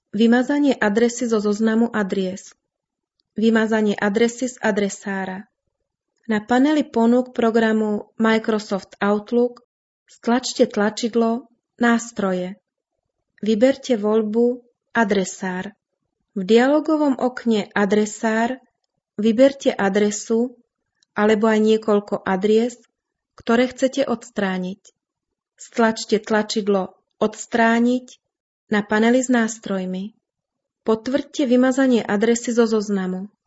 Vymazanie adresy zo zoznamu adries. Vymazanie adresy z adresára. Na paneli ponúk programu Microsoft Outlook stlačte tlačidlo Nástroje. Vyberte voľbu Adresár. V dialogovom okne Adresár vyberte adresu alebo aj niekoľko adries, ktoré chcete odstrániť. Stlačte tlačidlo Odstrániť na paneli s nástrojmi. Potvrďte vymazanie adresy zo zoznamu.